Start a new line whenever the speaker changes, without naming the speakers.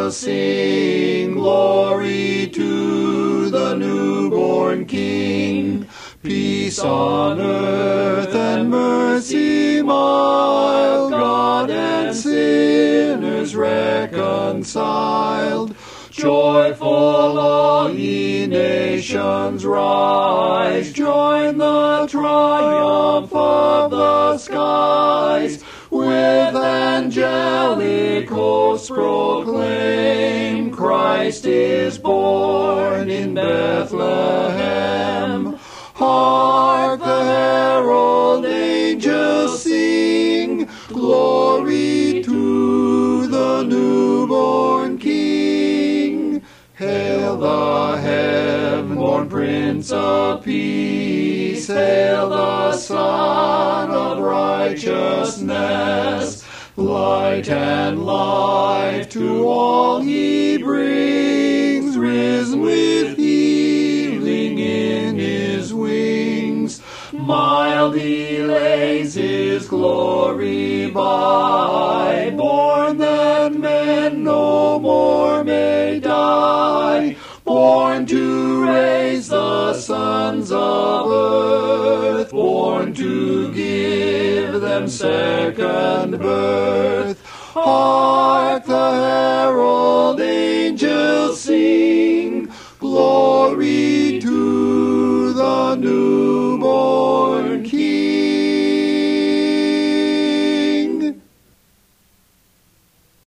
angels sing, glory to the newborn King. Peace on earth and mercy mild, God and sinners reconciled. Joyful all ye nations rise, join the triumph of the skies. With angelic hosts proclaim, Christ is born in Bethlehem. Hark, the herald angels sing, glory to the newborn King. Hail the heaven-born Prince of Peace, hail the Son of righteousness. Light and life to all he brings, risen with healing in his wings. Mild he lays his glory by, born that men no more may die, born to raise the sons of earth, born to give them second birth.